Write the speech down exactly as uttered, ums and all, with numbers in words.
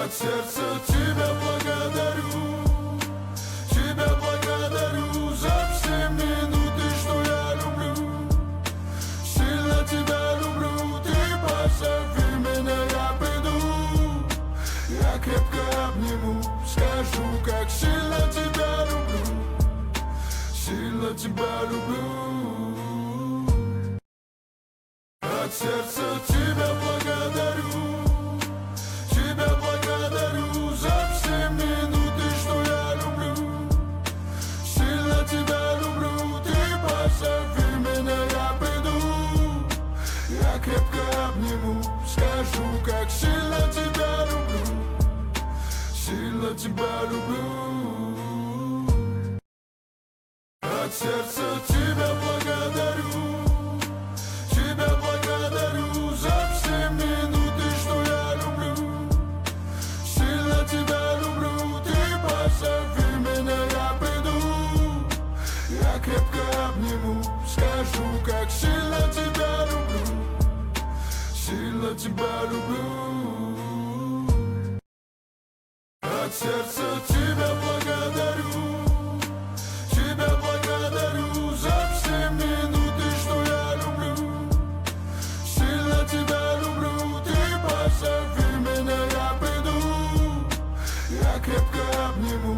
От сердца тебя благодарю, тебя благодарю за все минуты, что я люблю. Сильно тебя люблю, ты позови меня, я приду. Я крепко обниму, скажу, как сильно тебя люблю. Сильно тебя люблю. От сердца тебя благодарю, тебя благодарю за все минуты, что я люблю. Сильно тебя люблю, ты позови меня, я приду. Я крепко обниму, скажу, как сильно тебя люблю. Сильно тебя люблю. От сердца тебя благодарю, тебя благодарю за все минуты, что я люблю. Сильно тебя люблю, ты позови меня, я приду. Я крепко обниму, скажу, как сильно тебя люблю. Сильно тебя люблю. От сердца тебя благодарю.